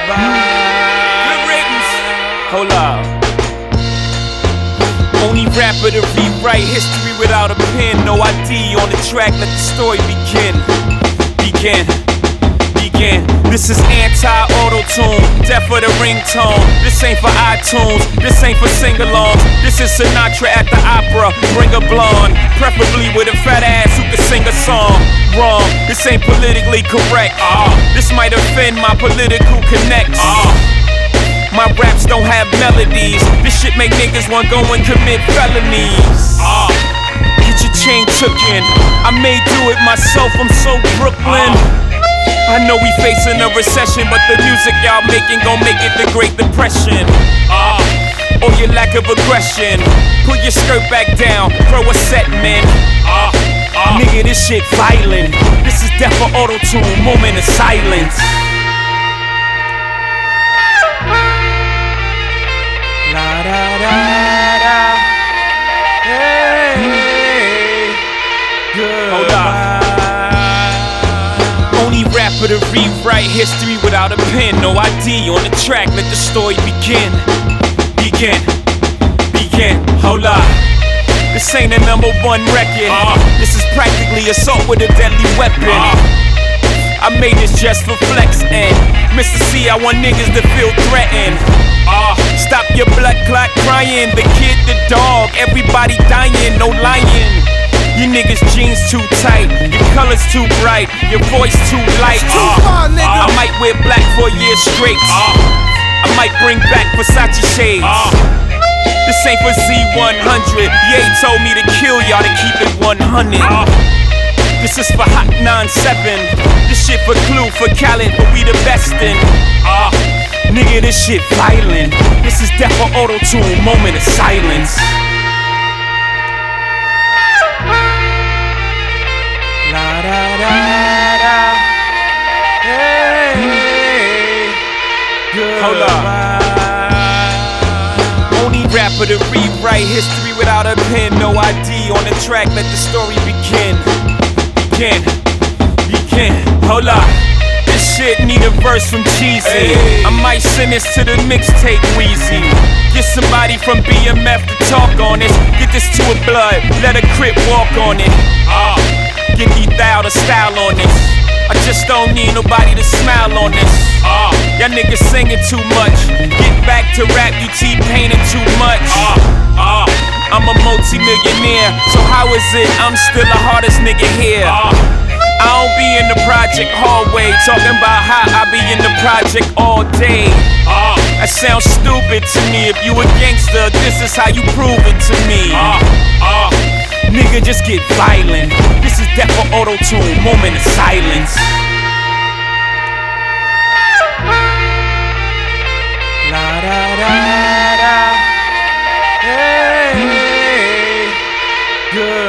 Good riddance. Hold up. Only rapper to rewrite history without a pen. No ID on the track, let the story begin. This is anti-auto-tune, death for the ringtone. This ain't for iTunes, this ain't for sing-alongs. This is Sinatra at the opera, bring a blonde, preferably with a fat ass who can sing a song. Wrong, this ain't politically correct. This might offend my political connects. My raps don't have melodies. This shit make niggas want go and commit felonies. Get your chain took in. I may do it myself, I'm so Brooklyn. I know we facing a recession, but the music y'all making gon' make it the Great Depression. Or your lack of aggression. Pull your skirt back down, throw a set, man. Nigga, this shit violent. This is death for auto-tune, moment of silence. La da da da. Hey, good. Hold up. Only rapper to rewrite history without a pen. No ID on the track, let the story begin. Hold up. This ain't a #1 record. This is practically assault with a deadly weapon. I made this just for flex and Mr. C, I want niggas to feel threatened. Stop your blood clot crying. The kid, the dog, everybody dying, no lying. You niggas jeans too tight, your colors too bright, your voice too light. I might wear black for a year straight. I might bring back Versace shades. This ain't for Z100. Ye told me to kill y'all to keep it 100. This is for Hot 97. This shit for Clue, for Khaled, but we the best in. Nigga, this shit violent. This is death for auto-tune, moment of silence. La da da da. Hey, good. Hold up. Only rapper to rewrite history without a pen. No ID on the track, let the story begin. Hold up. This shit need a verse from Cheesy. I might send this to the mixtape Weezy. Get somebody from BMF to talk on this. Get this to a blood, let a Crip walk on it. Get Thou the style on this. I just don't need nobody to smile on this. Y'all niggas singing too much. Get back to rap, you T-painting too much. I'm a multi-millionaire, so how is it I'm still the hardest nigga here? I don't be in the project hallway talking about how I be in the project all day. That sounds stupid to me. If you a gangster, this is how you prove it to me. Nigga, just get violent. This is death for auto-tune, moment of silence. La da da da. Hey, good.